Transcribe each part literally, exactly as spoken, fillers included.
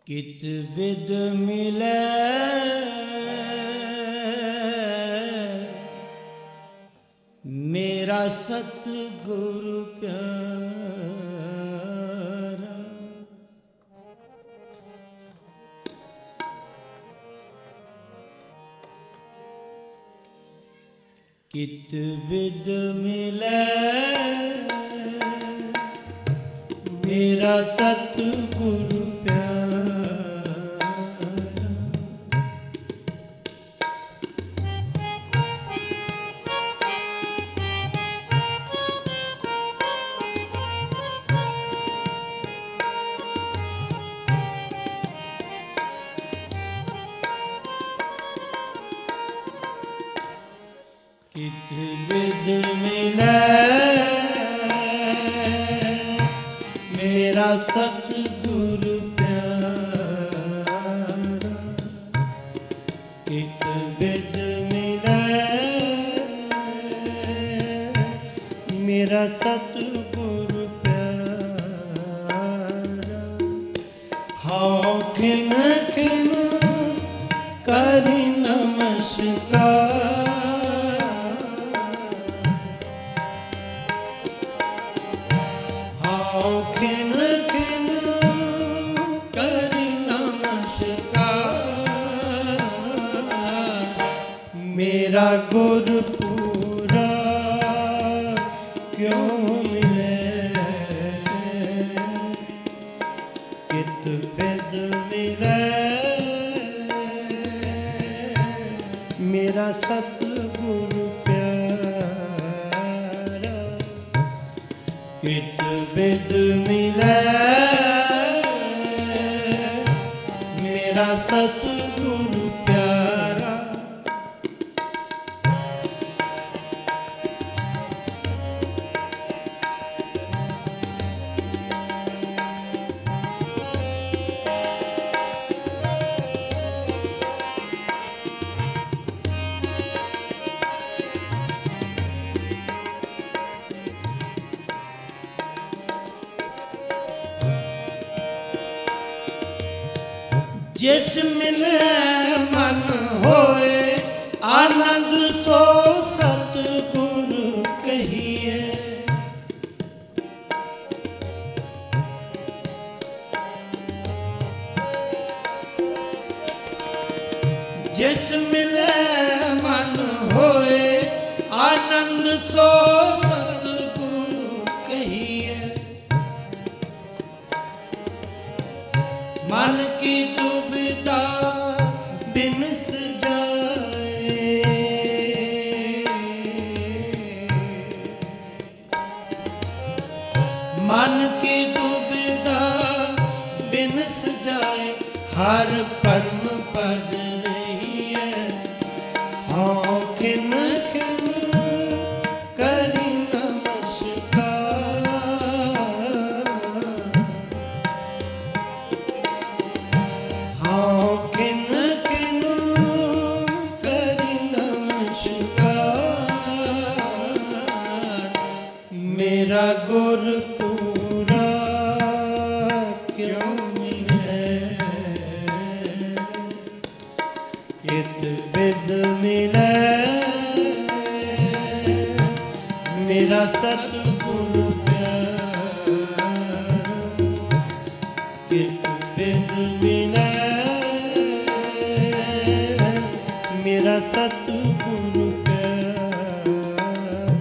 कित बिद मिले मेरा सतगुरु प्यारा। कित बिद मिले मेरा सतगुरु प्यारा। कित बिद मिले मेरा सतगुरु प्यारा। कित बिद मिले मेरा सतगुरु प्यारा। हाँ खिन खिन करी नमस्कार। हाँ खिन खिन करी नमस्कार। मेरा गुरु पूरा क्यों मिले। कित बिद मिले मेरा सतगुरु प्यारा। कित बिद मिले मेरा सतगुरु प्यारा। जिस मिले मन होए आनंद सो सतगुरु कहिए। जिस मिले मन होए आनंद सो सतगुरु कहिए। मन की दुविधा बिनस जाए। मन की दुविधा बिनस जाए हर परम पद रही है। हाँ खिन खिन करी नमस्कार। हाँ खिन खिन करी नमस्कार। मेरा गुरु पूरा क्यों मिले। कित बिद मिले मेरा सतगुरु प्यारा। कित बिद मिले मेरा सतगुरु प्यारा।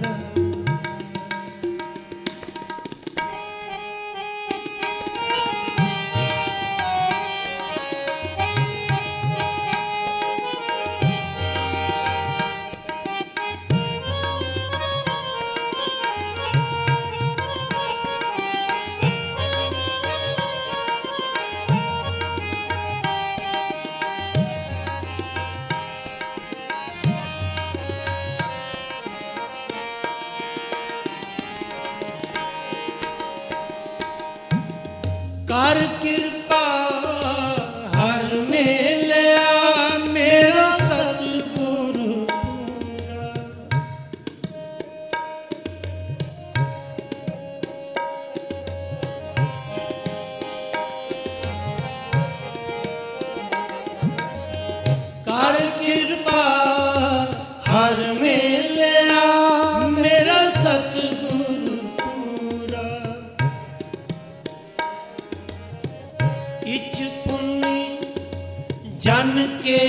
कर कृपा हर मेलिया मेरा सतगुरु पूरा। कर कृपा हर मेलिया मेरा सतगुरु पूरा। इच पुण्य जन के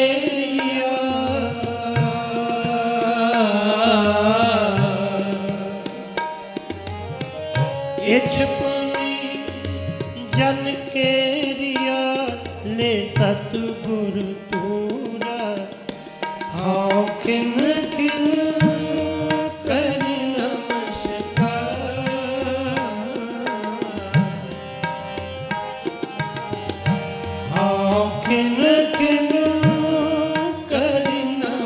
इच पुण्य जन के रिया ले सतगुरु तूरा। हाँ खिन खिन करि नमस्कार। हाँ खिन खिन करि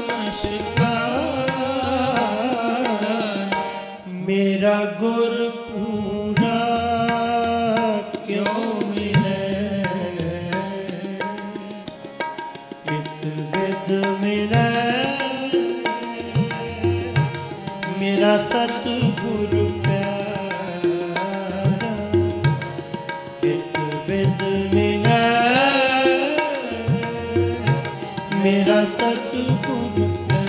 नमस्कार। मेरा गुर पूरा क्यों मिले इत विद मिले मेरा सतगुरु प्यारा। इत विद मिले मेरा सतगुरु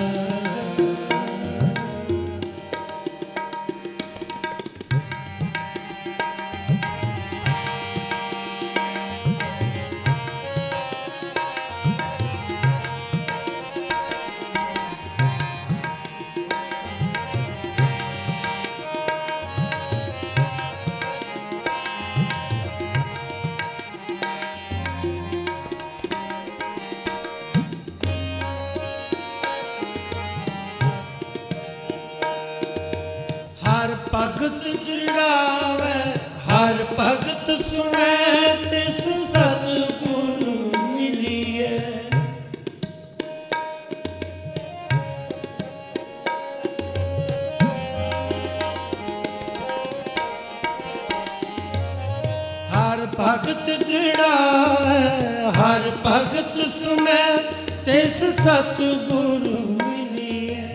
हर भगत दृढ़ावे हर भगत सुने तिस सतगुरु मिलिए। हर भगत दृढ़ावे हर भगत सुने तिस सतगुरु मिलिए।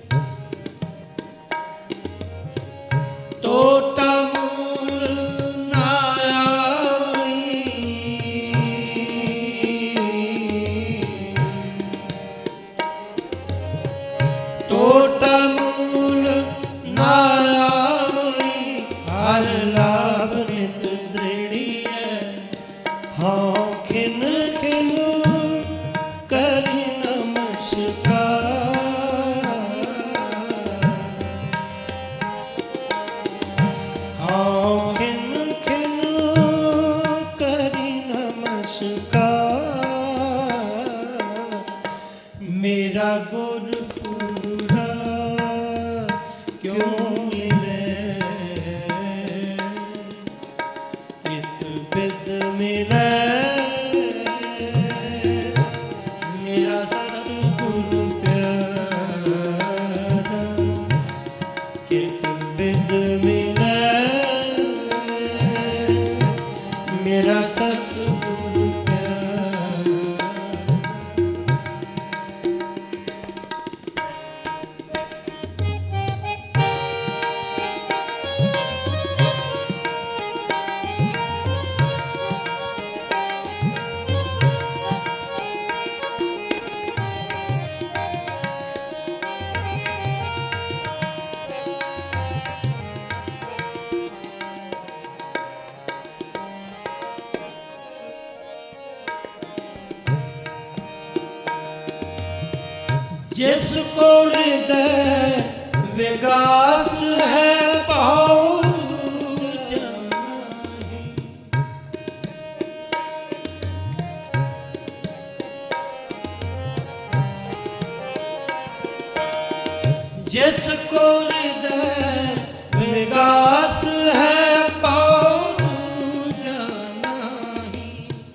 टोटा मूल ना आई टोटा मूल ना आई हर लाभ नित दृढ़िए। हाँ खिन खिन करि नमस्कार। हाँ खिन खिन करि नमस्कार। मेरा गुर पूरा क्यों मिले इत विद मिले मेरा सतगुरु प्यारा। कित विद मिले मेरा सतगुरु प्यारा। जिसको हृदय विगास है पाओ जानाही। जिसको हृदय विगास है पाओ जानाही।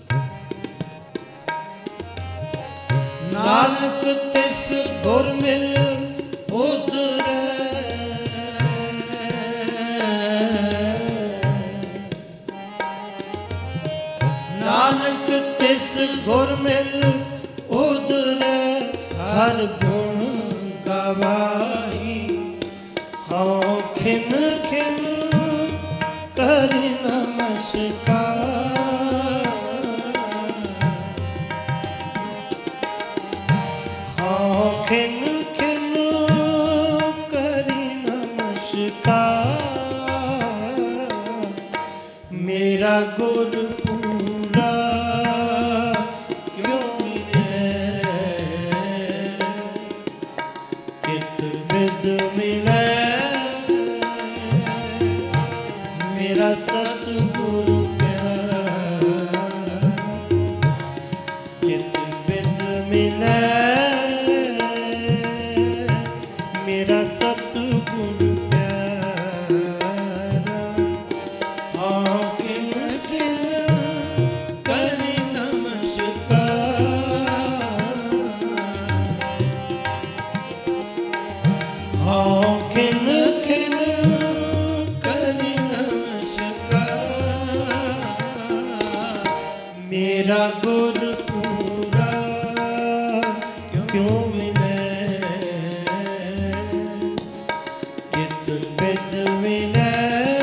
नानक तिस गुर मिल उतरे। नानक तिस गुर मिल उतरे हर गुण गवाही। हाँ खिन खिन करि नमस्कार। गुरपुरा क्यों मिले कित बिद मिले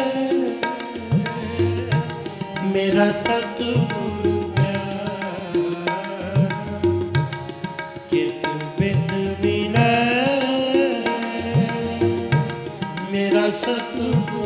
मेरा सतगुरु प्यारा कित बिद मिले मेरा सतगुरु